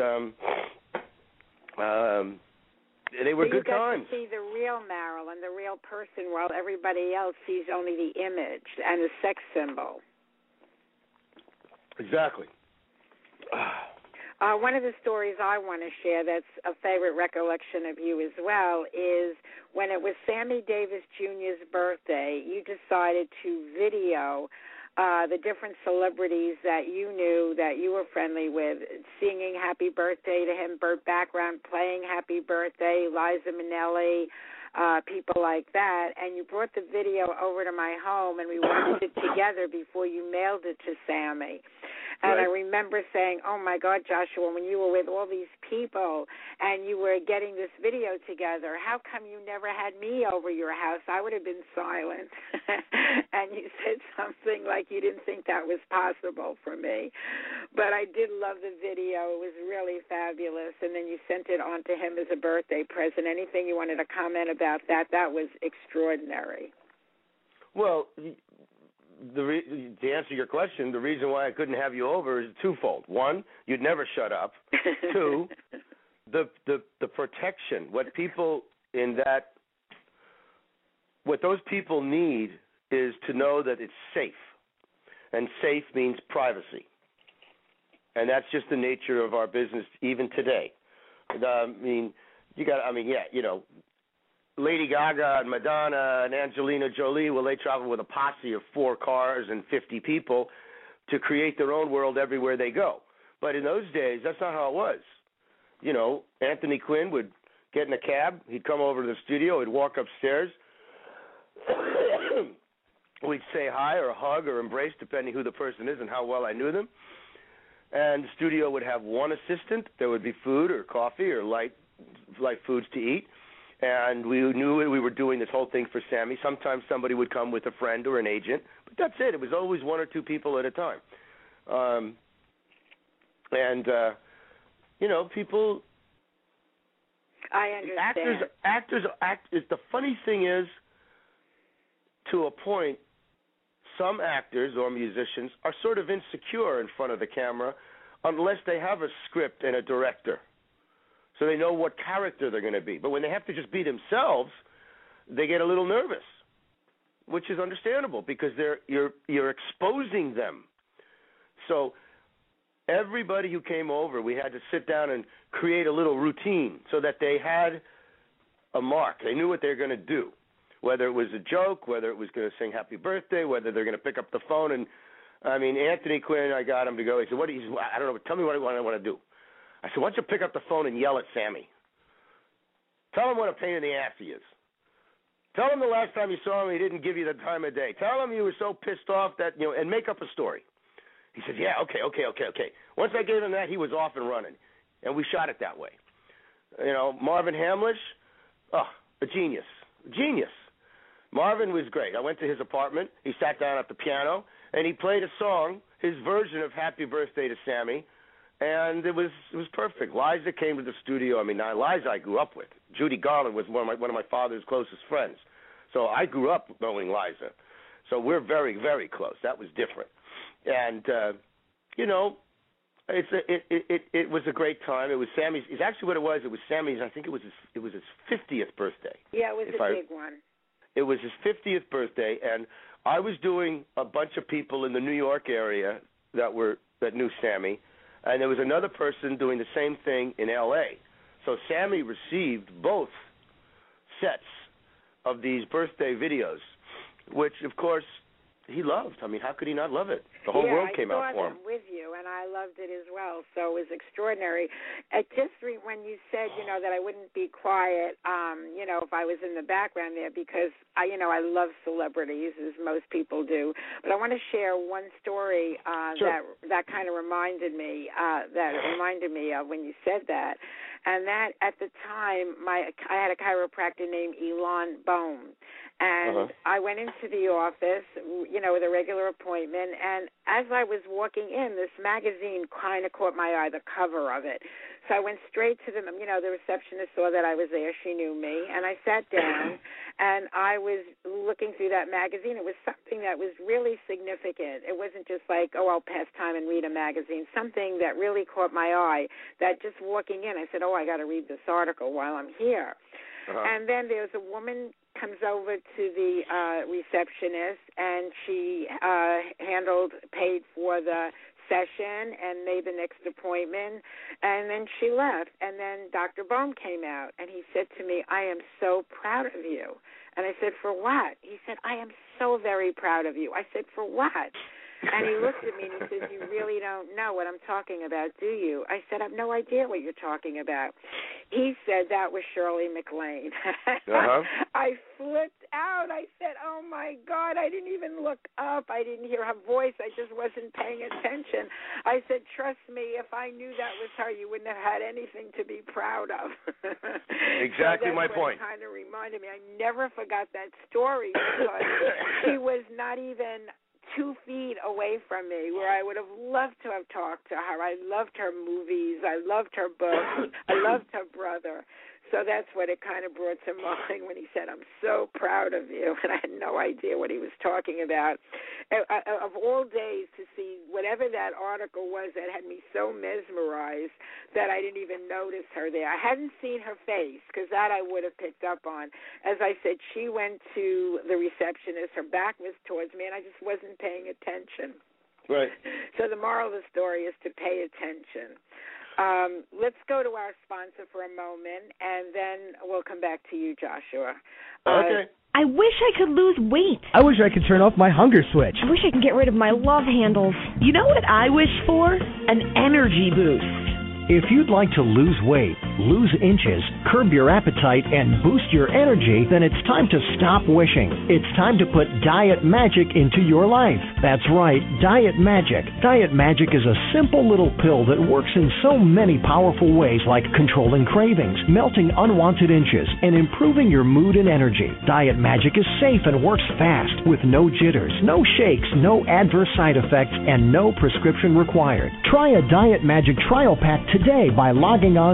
they were good times. So you got to see the real Marilyn, the real person, while everybody else sees only the image and the sex symbol. Exactly. One of the stories I want to share that's a favorite recollection of you as well is when it was Sammy Davis Jr.'s birthday, you decided to video the different celebrities that you knew, that you were friendly with, singing happy birthday to him, Burt Bacharach playing happy birthday, Liza Minnelli, people like that, and you brought the video over to my home, and we watched it together before you mailed it to Sammy. And right. I remember saying, oh, my God, Joshua, when you were with all these people and you were getting this video together, how come you never had me over your house? I would have been silent. And you said something like you didn't think that was possible for me. But I did love the video. It was really fabulous. And then you sent it on to him as a birthday present. Anything you wanted to comment about that? That was extraordinary. Well, to answer your question, the reason why I couldn't have you over is twofold. One, you'd never shut up. Two, the protection. What those people need is to know that it's safe, and safe means privacy, and that's just the nature of our business even today. Lady Gaga and Madonna and Angelina Jolie, they travel with a posse of 4 cars and 50 people to create their own world everywhere they go. But in those days, that's not how it was. Anthony Quinn would get in a cab. He'd come over to the studio. He'd walk upstairs. We'd say hi or hug or embrace, depending who the person is and how well I knew them. And the studio would have one assistant. There would be food or coffee or light foods to eat. And we knew we were doing this whole thing for Sammy. Sometimes somebody would come with a friend or an agent, but that's it. It was always 1 or 2 people at a time. People I understand. Actors. The funny thing is, to a point, some actors or musicians are sort of insecure in front of the camera unless they have a script and a director, so they know what character they're going to be. But when they have to just be themselves, they get a little nervous, which is understandable because you're exposing them. So everybody who came over, we had to sit down and create a little routine so that they had a mark. They knew what they were going to do, whether it was a joke, whether it was going to sing happy birthday, whether they're going to pick up the phone. And, I mean, Anthony Quinn, I got him to go. He said, I don't know, tell me what I want to do. I said, why don't you pick up the phone and yell at Sammy? Tell him what a pain in the ass he is. Tell him the last time you saw him, he didn't give you the time of day. Tell him you were so pissed off that, and make up a story. He said, yeah, okay. Once I gave him that, he was off and running, and we shot it that way. Marvin Hamlish, a genius. Marvin was great. I went to his apartment. He sat down at the piano, and he played a song, his version of Happy Birthday to Sammy, and it was perfect. Liza came to the studio. I mean, now Liza I grew up with. Judy Garland was one of my father's closest friends. So I grew up knowing Liza. So we're very, very close. That was different. And, it was a great time. It was Sammy's. It's actually what it was. It was Sammy's. I think it was his 50th birthday. Yeah, it was a big one. It was his 50th birthday, and I was doing a bunch of people in the New York area that knew Sammy, and there was another person doing the same thing in L.A. So Sammy received both sets of these birthday videos, which, of course, he loved. I mean, how could he not love it? The whole world came out for him. Yeah, I saw them with you, and I loved it as well. So it was extraordinary. When you said, that I wouldn't be quiet, if I was in the background there, because I love celebrities, as most people do. But I want to share one story Sure. that kind of reminded me of when you said that. And that at the time, I had a chiropractor named Elon Bohm. And I went into the office, with a regular appointment. And as I was walking in, this magazine kind of caught my eye, the cover of it. So I went straight to the receptionist saw that I was there. She knew me. And I sat down, and I was looking through that magazine. It was something that was really significant. It wasn't just like, I'll pass time and read a magazine. Something that really caught my eye, that just walking in, I said, I got to read this article while I'm here. And then there's a woman comes over to the receptionist, and she paid for the session and made the next appointment, and then she left. And then Dr. Bohm came out, and he said to me, I am so proud of you. And I said, for what? He said, I am so very proud of you. I said, for what? And he looked at me and he says, you really don't know what I'm talking about, do you? I said, I have no idea what you're talking about. He said that was Shirley MacLaine. I flipped out. I said, oh, my God, I didn't even look up. I didn't hear her voice. I just wasn't paying attention. I said, trust me, if I knew that was her, you wouldn't have had anything to be proud of. Exactly my point. It kind of reminded me. I never forgot that story because she was not even 2 feet away from me, where I would have loved to have talked to her. I loved her movies. I loved her books. I loved her brother. So that's what it kind of brought to mind when he said, I'm so proud of you. And I had no idea what he was talking about. Of all days, to see whatever that article was that had me so mesmerized that I didn't even notice her there. I hadn't seen her face, because that I would have picked up on. As I said, she went to the receptionist. Her back was towards me, and I just wasn't paying attention. Right. So the moral of the story is to pay attention. Let's go to our sponsor for a moment, and then we'll come back to you, Joshua. Okay. I wish I could lose weight. I wish I could turn off my hunger switch. I wish I could get rid of my love handles. You know what I wish for? An energy boost. If you'd like to lose weight, lose inches, curb your appetite, and boost your energy, then it's time to stop wishing. It's time to put Diet Magic into your life. That's right, Diet Magic. Diet Magic is a simple little pill that works in so many powerful ways, like controlling cravings, melting unwanted inches, and improving your mood and energy. Diet Magic is safe and works fast, with no jitters, no shakes, no adverse side effects, and no prescription required. Try a Diet Magic trial pack today by logging on to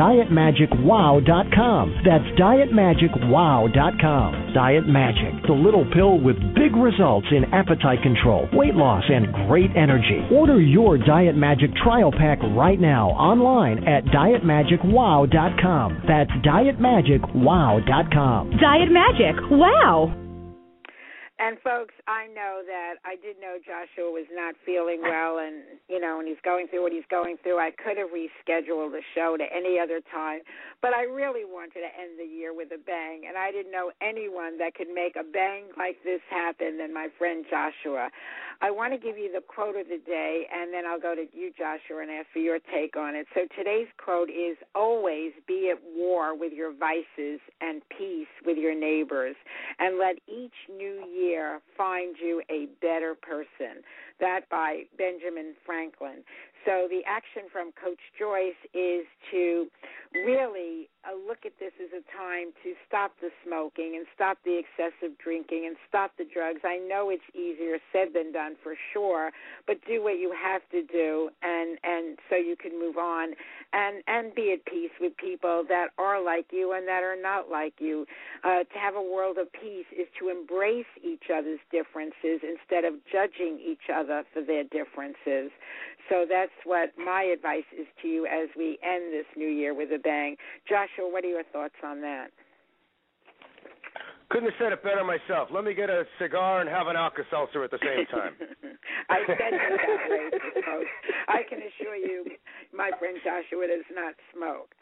DietMagicWow.com. That's DietMagicWow.com. Diet Magic, the little pill with big results in appetite control, weight loss, and great energy. Order your Diet Magic trial pack right now online at DietMagicWow.com. That's DietMagicWow.com. Diet Magic, wow! And folks, I know that I did know Joshua was not feeling well, and and he's going through what he's going through. I could have rescheduled the show to any other time, but I really wanted to end the year with a bang, and I didn't know anyone that could make a bang like this happen than my friend Joshua. I want to give you the quote of the day, and then I'll go to you, Joshua, and ask for your take on it. So today's quote is, "Always be at war with your vices and peace with your neighbors, and let each new year find you a better person." That by Benjamin Franklin. So the action from Coach Joyce is to really look at this as a time to stop the smoking and stop the excessive drinking and stop the drugs. I know it's easier said than done for sure, but do what you have to do and so you can move on and be at peace with people that are like you and that are not like you. To have a world of peace is to embrace each other's differences instead of judging each other for their differences. So that's what my advice is to you as we end this new year with a bang. Joshua, what are your thoughts on that? Couldn't have said it better myself. Let me get a cigar and have an Alka-Seltzer at the same time. I said you that way, folks. I can assure you, my friend Joshua does not smoke.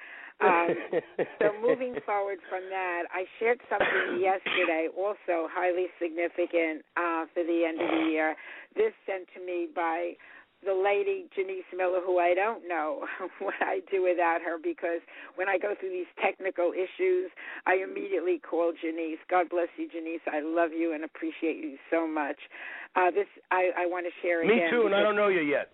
So moving forward from that, I shared something yesterday, also highly significant for the end of the year. This sent to me by the lady, Janice Miller, who I don't know what I do without her, because when I go through these technical issues, I immediately call Janice. God bless you, Janice. I love you and appreciate you so much. I want to share again. Me too, and I don't know you yet.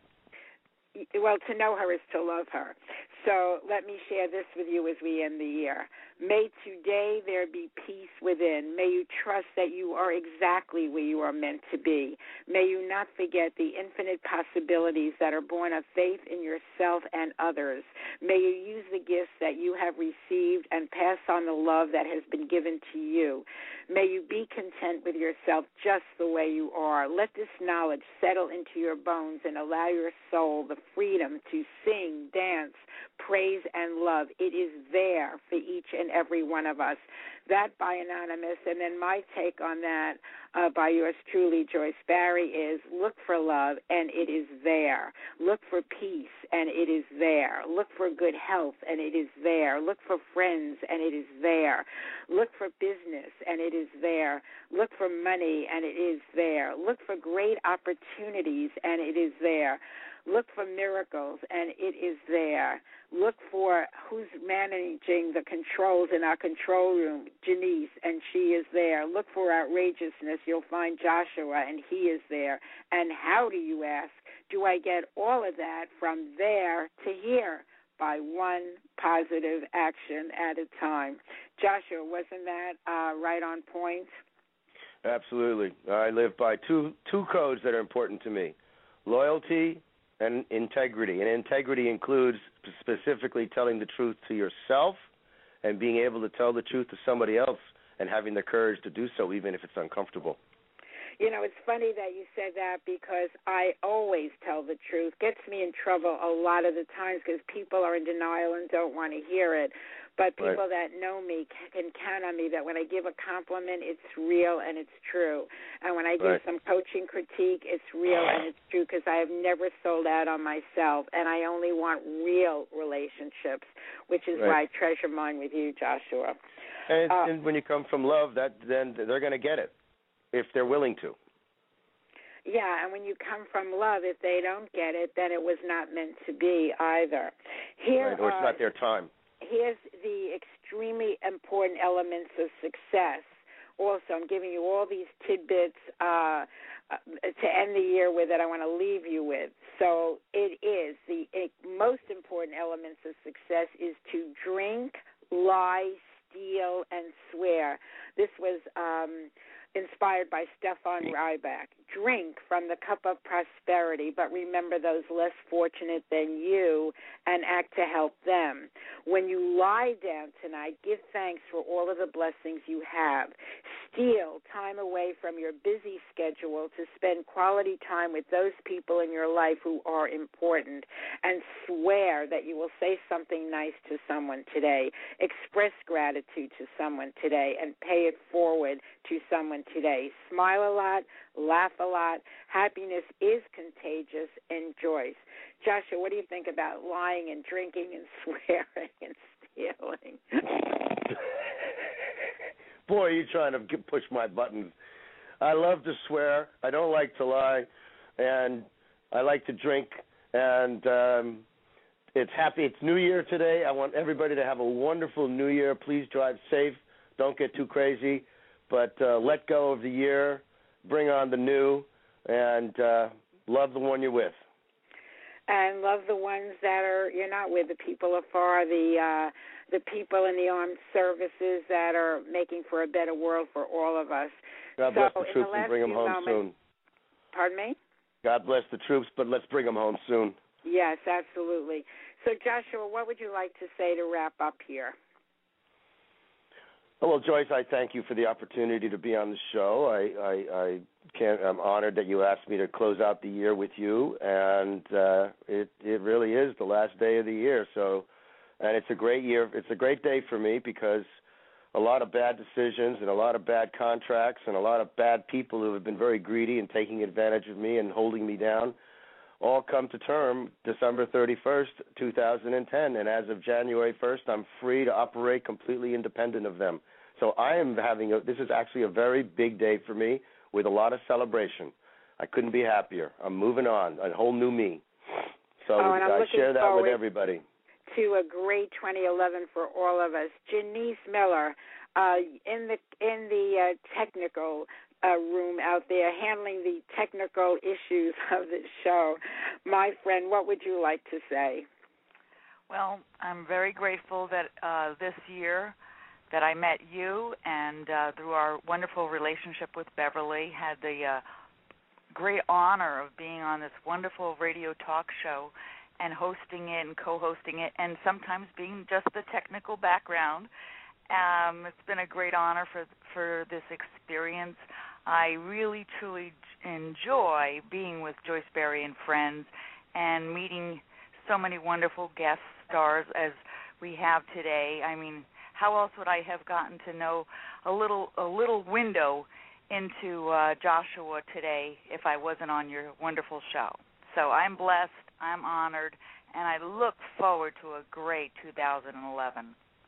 Well, to know her is to love her. So let me share this with you as we end the year. May today there be peace within. May you trust that you are exactly where you are meant to be. May you not forget the infinite possibilities that are born of faith in yourself and others. May you use the gifts that you have received and pass on the love that has been given to you. May you be content with yourself just the way you are. Let this knowledge settle into your bones and allow your soul the freedom to sing, dance, praise, and love. It is there for each and every one of us. That by Anonymous. And then my take on that by yours truly, Joyce Barry, is look for love, and it is there. Look for peace, and it is there. Look for good health, and it is there. Look for friends, and it is there. Look for business, and it is there. Look for money, and it is there. Look for great opportunities, and it is there. Look for miracles, and it is there. Look for who's managing the controls in our control room, Janice, and she is there. Look for outrageousness. You'll find Joshua, and he is there. And how do you ask? Do I get all of that from there to here? By one positive action at a time. Joshua, wasn't that right on point? Absolutely. I live by two codes that are important to me: loyalty and integrity. And integrity includes specifically telling the truth to yourself and being able to tell the truth to somebody else and having the courage to do so, even if it's uncomfortable. You know, it's funny that you said that because I always tell the truth. Gets me in trouble a lot of the times because people are in denial and don't want to hear it. But people that know me can count on me that when I give a compliment, it's real and it's true. And when I give some coaching critique, it's real and it's true because I have never sold out on myself. And I only want real relationships, which is why I treasure mine with you, Joshua. And when you come from love, then they're going to get it if they're willing to. Yeah, and when you come from love, if they don't get it, then it was not meant to be either. Or it's not their time. Here's the extremely important elements of success. Also, I'm giving you all these tidbits to end the year with that I want to leave you with. So it is the most important elements of success is to drink, lie, steal, and swear. This was inspired by Stefan Ryback. Drink from the cup of prosperity, but remember those less fortunate than you and act to help them. When you lie down tonight, give thanks for all of the blessings you have. Steal time away from your busy schedule to spend quality time with those people in your life who are important, and swear that you will say something nice to someone today. Express gratitude to someone today and pay it forward to someone today. Smile a lot, laugh a lot. Happiness is contagious. Joyce. Joshua, what do you think about lying and drinking and swearing and stealing? Boy, you're trying to push my buttons. I love to swear. I don't like to lie. And I like to drink. And it's New Year today. I want everybody to have a wonderful New Year. Please drive safe. Don't get too crazy. But let go of the year. Bring on the new. And love the one you're with. And love the ones that you're not with, the people afar, the people in the armed services that are making for a better world for all of us. God bless the troops and bring them home soon. Pardon me? God bless the troops, but let's bring them home soon. Yes, absolutely. So, Joshua, what would you like to say to wrap up here? Well, Joyce, I thank you for the opportunity to be on the show. I'm honored that you asked me to close out the year with you, and it really is the last day of the year. So, and it's a great year. It's a great day for me because a lot of bad decisions and a lot of bad contracts and a lot of bad people who have been very greedy and taking advantage of me and holding me down all come to term December 31st, 2010. And as of January 1st, I'm free to operate completely independent of them. So I am this is actually a very big day for me with a lot of celebration. I couldn't be happier. I'm moving on, a whole new me. So I share that with everybody. To a great 2011 for all of us. Janice Miller, in the technical room out there, handling the technical issues of the show. My friend, what would you like to say? Well, I'm very grateful that this year that I met you, and through our wonderful relationship with Beverly, had the great honor of being on this wonderful radio talk show and hosting it and co-hosting it, and sometimes being just the technical background. It's been a great honor for this experience. I really, truly enjoy being with Joyce Barrie and friends and meeting so many wonderful guest stars as we have today. I mean, how else would I have gotten to know a little window into Joshua today if I wasn't on your wonderful show? So I'm blessed, I'm honored, and I look forward to a great 2011.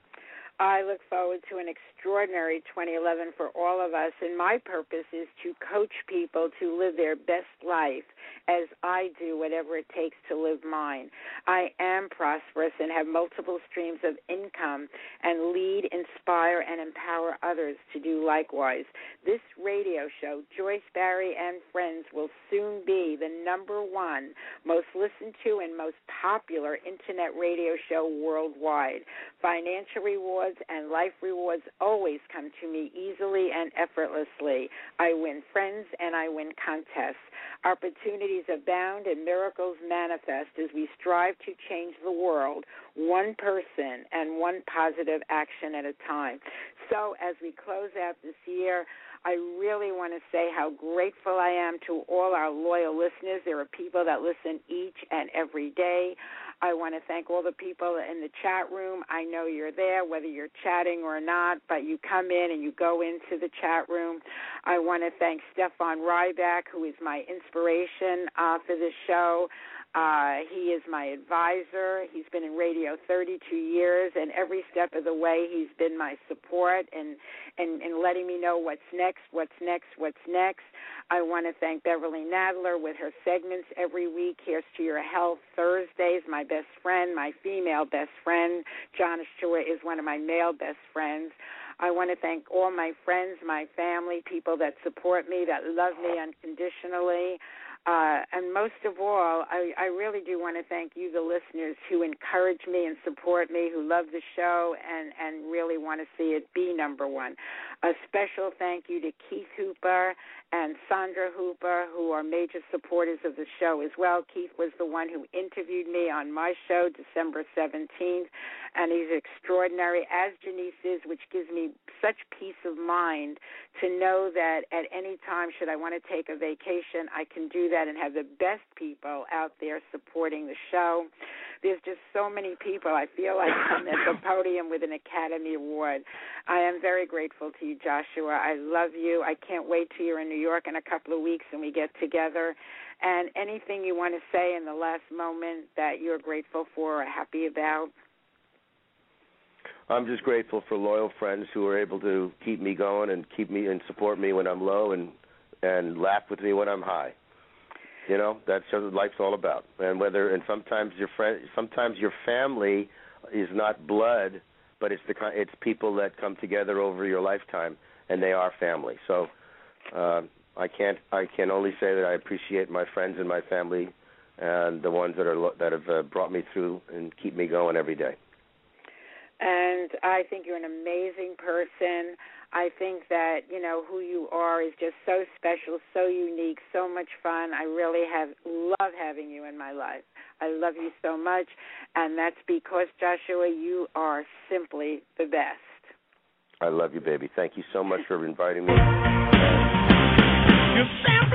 I look forward to an extraordinary 2011 for all of us, and my purpose is to coach people to live their best life as I do whatever it takes to live mine. I am prosperous and have multiple streams of income and lead, inspire, and empower others to do likewise. This radio show, Joyce Barrie and Friends, will soon be the #1 most listened to and most popular Internet radio show worldwide. Financial rewards and life rewards always come to me easily and effortlessly. I win friends and I win contests. Opportunities abound and miracles manifest as we strive to change the world, one person and one positive action at a time. So as we close out this year, I really want to say how grateful I am to all our loyal listeners. There are people that listen each and every day. I want to thank all the people in the chat room. I know you're there, whether you're chatting or not, but you come in and you go into the chat room. I want to thank Stefan Ryback, who is my inspiration for this show. He is my advisor. He's been in radio 32 years, and every step of the way he's been my support and letting me know what's next. I want to thank Beverly Nadler with her segments every week. Here's to Your Health Thursdays, my best friend, my female best friend. John Ashua is one of my male best friends. I want to thank all my friends, my family, people that support me, that love me unconditionally. And most of all, I really do want to thank you, the listeners, who encourage me and support me, who love the show and really want to see it be number one. A special thank you to Keith Hooper and Sandra Hooper, who are major supporters of the show as well. Keith was the one who interviewed me on my show December 17th, and he's extraordinary, as Janice is, which gives me such peace of mind to know that at any time, should I want to take a vacation, I can do that and have the best people out there supporting the show. There's just so many people. I feel like I'm at the podium with an Academy Award. I am very grateful to you, Joshua. I love you. I can't wait till you're in New York in a couple of weeks and we get together. And anything you want to say in the last moment that you're grateful for or happy about? I'm just grateful for loyal friends who are able to keep me going and keep me and support me when I'm low and laugh with me when I'm high. You know, that's what life's all about. And sometimes your family is not blood, but it's people that come together over your lifetime, and they are family. So I can only say that I appreciate my friends and my family, and the ones that have brought me through and keep me going every day. And I think you're an amazing person. I think that, you know, who you are is just so special, so unique, so much fun. I really love having you in my life. I love you so much, and that's because, Joshua, you are simply the best. I love you, baby. Thank you so much for inviting me.